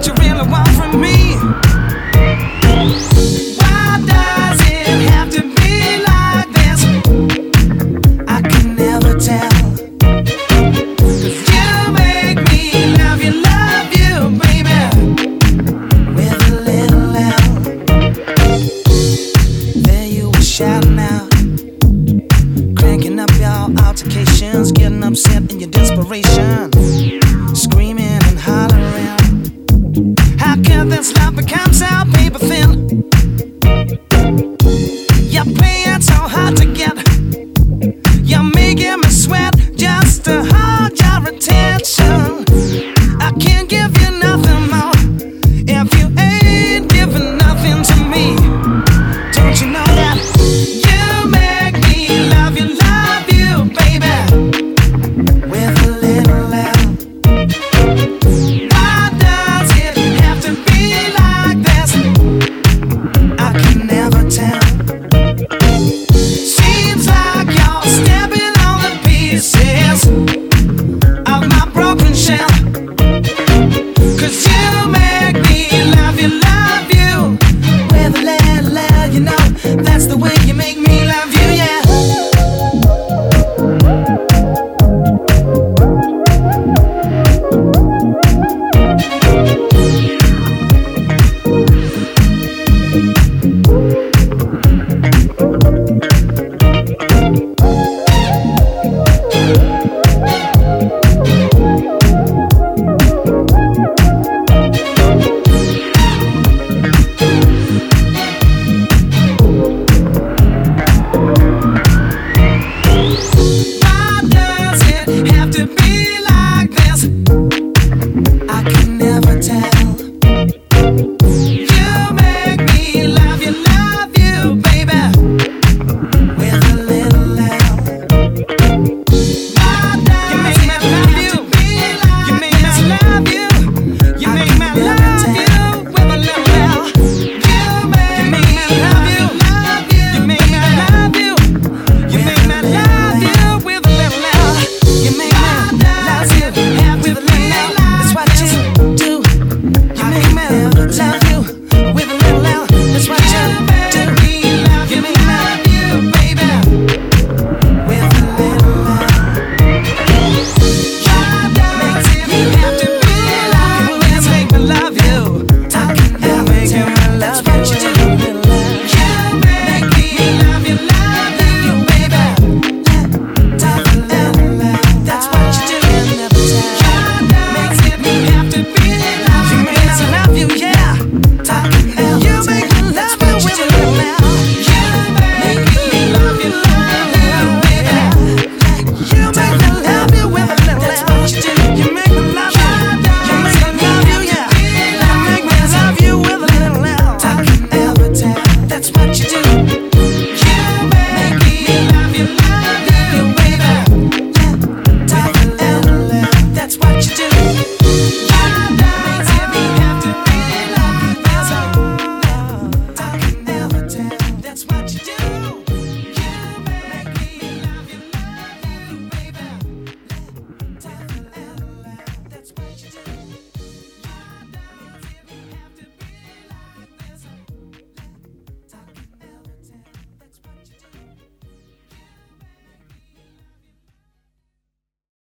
you really want from me? Why does it have to be like this? I can never tell. 'Cause you make me love you, baby, with a little L. There you were shouting out, cranking up your altercations, getting upset in your desperation, screaming and hollering. How can this love become so paper thin? You're playing so hard to get. You're making me sweat just to hold your attention. I can't give you nothing more if you ain't giving nothing to me. Don't you know that? You make me love you, baby, with a little L. Why does it have to be like this? I can never tell. Seems like you're stepping on the pieces of my broken shell. 'Cause you make me love you, with a little L. You know, that's the way you make me love you, yeah. Why does it have to be like this? I can never tell. You make me love you, baby, with a little L. Why does you make me love you? You make me love you. You make me love you with a little L. You make me love you. You make me love you. You make me love you with a little L. You make me love you with a little L. That's what you do. You make me love you with a little L. That's what you do. You make me love you, baby, with a little L. Why does it have to be like this? Make me love you.